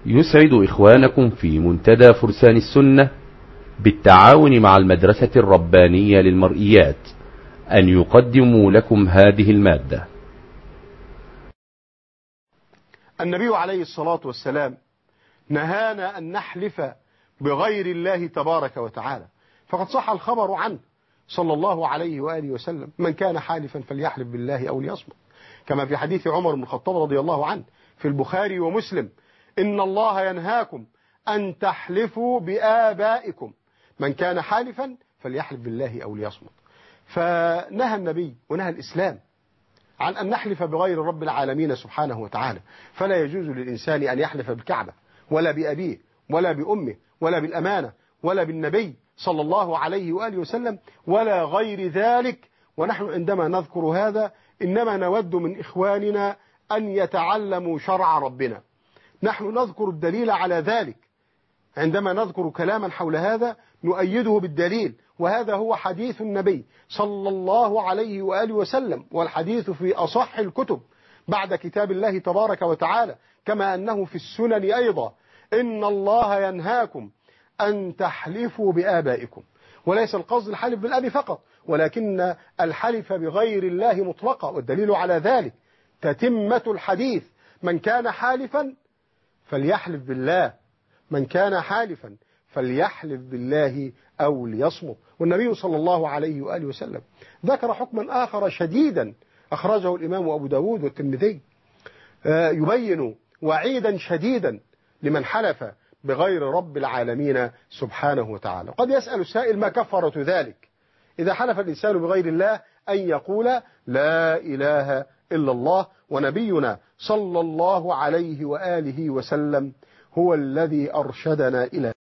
يسعد إخوانكم في منتدى فرسان السنة بالتعاون مع المدرسة الربانية للمرئيات أن يقدموا لكم هذه المادة. النبي عليه الصلاة والسلام نهانا أن نحلف بغير الله تبارك وتعالى، فقد صح الخبر عنه صلى الله عليه وآله وسلم: من كان حالفا فليحلف بالله أو ليصمت، كما في حديث عمر بن الخطاب رضي الله عنه في البخاري ومسلم: إن الله ينهاكم أن تحلفوا بآبائكم، من كان حالفا فليحلف بالله أو ليصمت. فنهى النبي ونهى الإسلام عن أن نحلف بغير رب العالمين سبحانه وتعالى، فلا يجوز للإنسان أن يحلف بالكعبة ولا بأبيه ولا بأمه ولا بالأمانة ولا بالنبي صلى الله عليه وآله وسلم ولا غير ذلك. ونحن عندما نذكر هذا إنما نود من إخواننا أن يتعلموا شرع ربنا. نحن نذكر الدليل على ذلك، عندما نذكر كلاما حول هذا نؤيده بالدليل، وهذا هو حديث النبي صلى الله عليه وآله وسلم، والحديث في أصح الكتب بعد كتاب الله تبارك وتعالى، كما أنه في السنن أيضا: إن الله ينهاكم أن تحلفوا بآبائكم. وليس القصد الحلف بالأب فقط، ولكن الحلف بغير الله مطلقا، والدليل على ذلك تتمة الحديث: من كان حالفا فليحلف بالله، من كان حالفا فليحلف بالله أو ليصمت. والنبي صلى الله عليه وآله وسلم ذكر حكما آخر شديدا أخرجه الإمام أبو داود والترمذي، يبين وعيدا شديدا لمن حلف بغير رب العالمين سبحانه وتعالى. قد يسأل السائل: ما كفارة ذلك إذا حلف الإنسان بغير الله؟ أن يقول: لا إله إلا الله. ونبينا صلى الله عليه وآله وسلم هو الذي أرشدنا إلى